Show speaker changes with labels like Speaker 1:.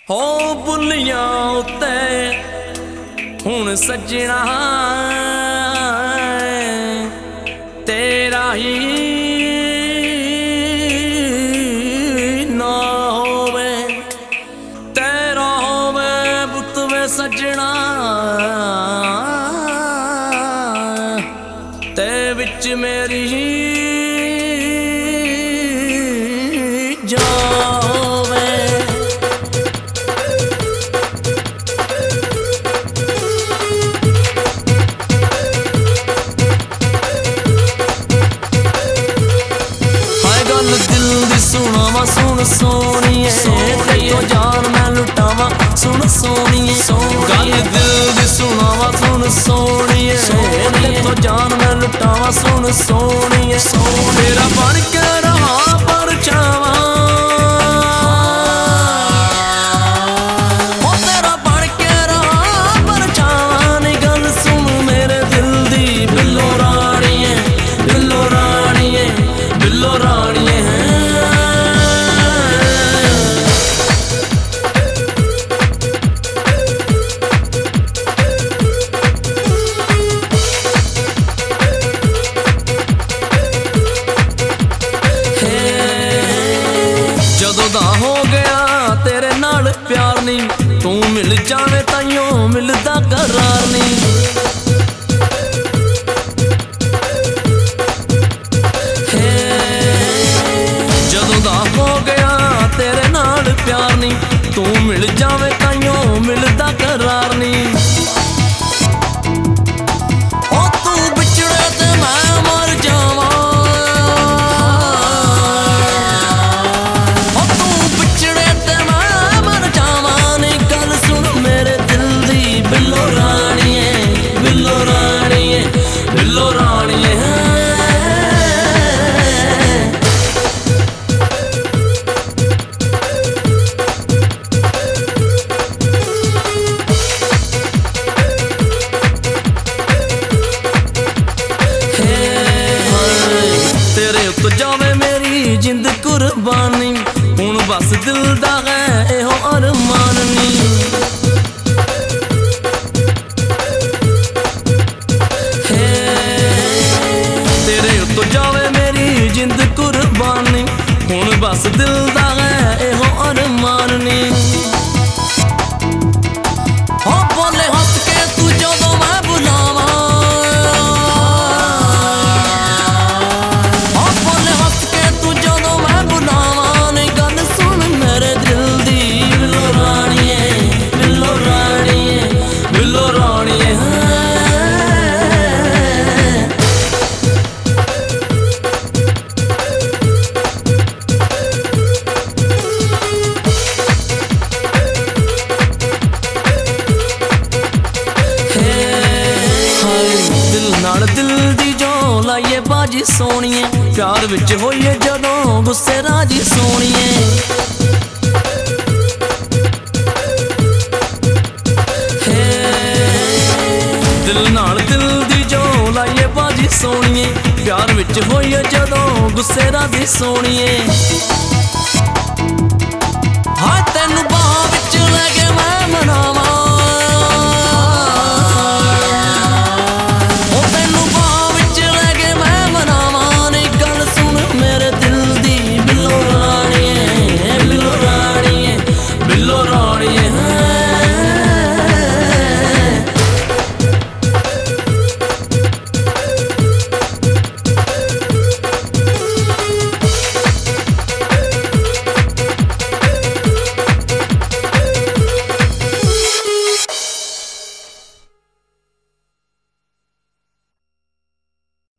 Speaker 1: हो बुलियां उत्ते हुण सजना तेरा ही ना होवे, तेरा होवे पुत वे सजना ते विच मेरी सुनावा सुन सोनिए तेरी जान मैं लुटावा सुन सोनिए गल दिल दी सुनावा सुन सोनिए तेरी जान मैं लुटावा सुन सोनिए तेरा बन के रहा परछावा तेरा बन के रहा परछावा नी गल सुन मेरे दिल दी बिल्लो राणीए बिल्लो राणीए बिल्लो राणीए हो गया तेरे नाल प्यार नी तू मिल जावे ताइयों मिलदा करार नी जदों दा हो गया तेरे नाल प्यार नी तू मिल जावे ताइयों मिलदा करार नी तू बिछड़े ते मैं मर जावां जावे मेरी जिंद कुर्बानी हुण बस दिल दा है एहो अरमान नी तेरे उत्तो जावे मेरी जिंद कुर्बानी हुण बस दिल दा है एहो अरमान नी हो बोले हंस के तू जदों मैं बुलावा दिल दी जो लाइए बाजी सोनिए प्यार विच होइए जदों गुस्से राजी सोनिए दिल नाल दिल दी जो लाइए बाजी सोनिए प्यार विच होइए जदों गुस्से राजी सोनिए हाँ तेनू बाह विच लैके मैं मनावा बिल्लो राणीए